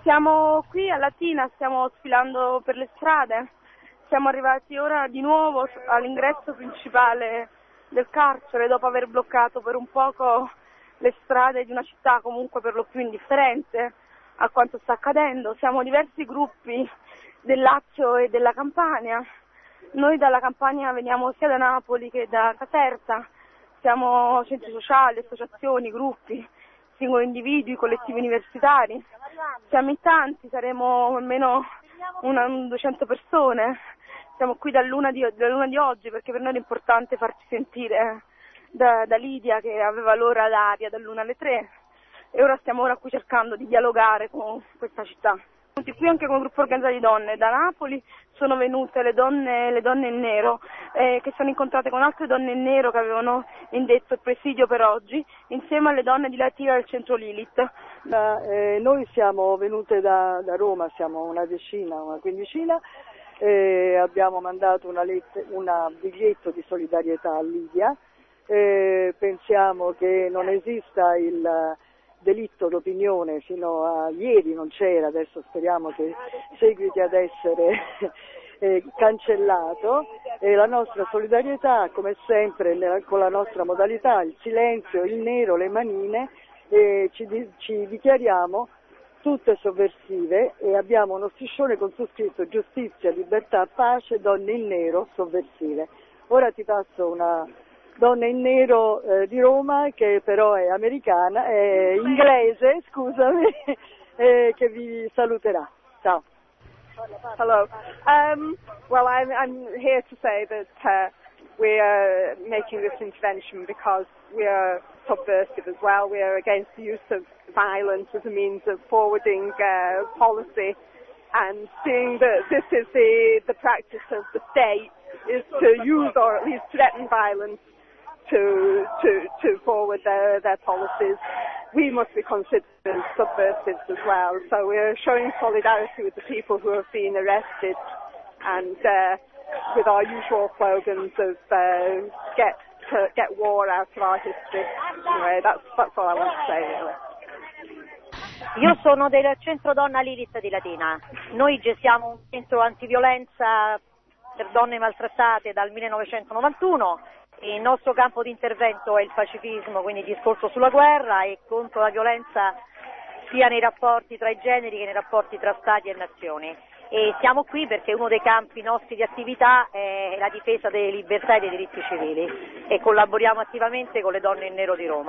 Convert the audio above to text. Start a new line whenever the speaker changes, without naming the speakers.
Siamo qui a Latina, stiamo sfilando per le strade, siamo arrivati ora di nuovo all'ingresso principale del carcere dopo aver bloccato per un poco le strade di una città comunque per lo più indifferente a quanto sta accadendo. Siamo diversi gruppi del Lazio e della Campania, noi dalla Campania veniamo sia da Napoli che da Caserta, siamo centri sociali, associazioni, gruppi, singoli individui, collettivi universitari. Siamo in tanti, saremo almeno 200 persone. Siamo qui dalla luna di oggi perché per noi è importante farci sentire da Lidia che aveva l'ora d'aria dall'1 alle 3 e ora stiamo qui cercando di dialogare con questa città. Qui anche con un gruppo organizzato di donne da Napoli sono venute le donne in nero che sono incontrate con altre donne in nero che avevano indetto il presidio per oggi insieme alle donne di Latina del centro Lilith.
Noi siamo venute da Roma, siamo una quindicina, abbiamo mandato un biglietto di solidarietà a Lidia, pensiamo che non esista il delitto d'opinione, fino a ieri non c'era, adesso speriamo che seguiti ad essere cancellato, e la nostra solidarietà come sempre con la nostra modalità, il silenzio, il nero, le manine, ci dichiariamo tutte sovversive e abbiamo uno striscione con su scritto giustizia, libertà, pace, donne in nero sovversive. Ora ti passo una donna in nero di Roma che però è americana, è inglese, scusami, che vi saluterà. Ciao.
Hello. Well, I'm here to say that we are making this intervention because we are subversive as well. We are against the use of violence as a means of forwarding policy, and seeing that this is the practice of the state is to use or at least threaten violence to forward their policies. We must be considered subversives as well. So we're showing solidarity with the people who have been arrested, and with our usual slogans of get war out of our history. Anyway, that's all I want to say really.
Io sono del centro Donna Lilith di Latina. Noi gestiamo un centro antiviolenza per donne maltrattate dal 1991. Il nostro campo di intervento è il pacifismo, quindi il discorso sulla guerra e contro la violenza sia nei rapporti tra i generi che nei rapporti tra stati e nazioni. E siamo qui perché uno dei campi nostri di attività è la difesa delle libertà e dei diritti civili e collaboriamo attivamente con le donne in nero di Roma.